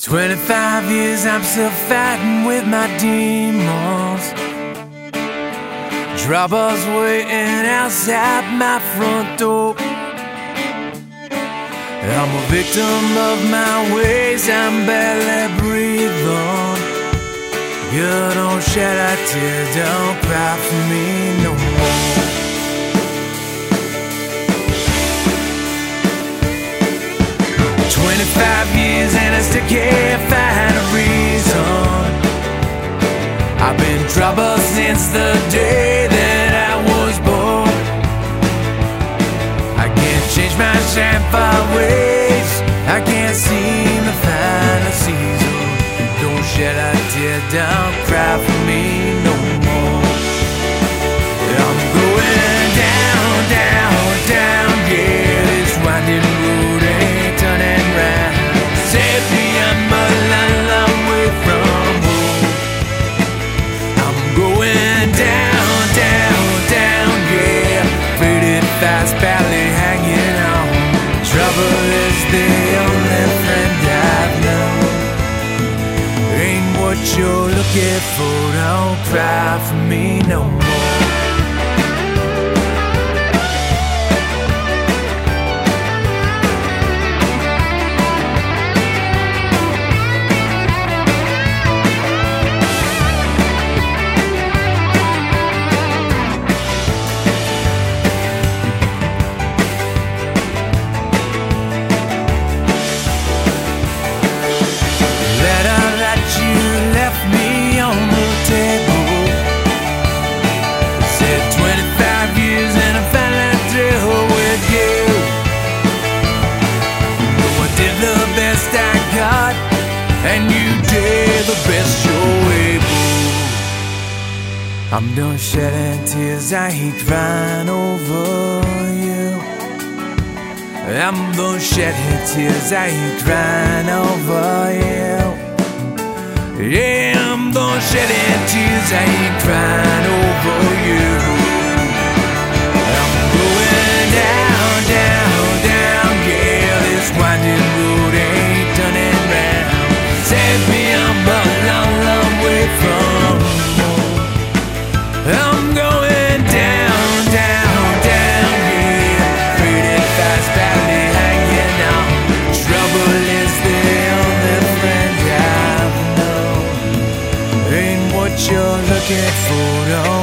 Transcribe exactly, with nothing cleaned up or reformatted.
Twenty-five years I'm still fighting with my demons. Troubles waiting outside my front door. I'm a victim of my ways, I'm barely breathing. You don't shed a tear, don't cry for me no more. Twenty-five years and I still can't find a reason. I've been in trouble since the day that I was born. I can't change my shameful ways, I can't seem to find a season. Don't shed a tear, don't cry for me no more. I'm going down, down, down, yeah, this winding road ain't turning round. Save me, I'm a long, long way from home. I'm going down, down, down, yeah, faded fast, barely hanging on. Trouble is the only friend I've known. Ain't what you're looking for, don't cry for me no more. And you did the best you're able. I'm done shedding tears, I hate crying over you. I'm done shedding tears, I hate crying over you. Yeah, I'm done shedding tears, I hate crying over you. I'm going down, down, down, yeah, this winding road ain't turning round. Save me, I'm a long, long way from home. I'm going down, down, down, yeah, faded fast, badly hanging on. Trouble is the only friend I've known. Ain't what you're looking for, no.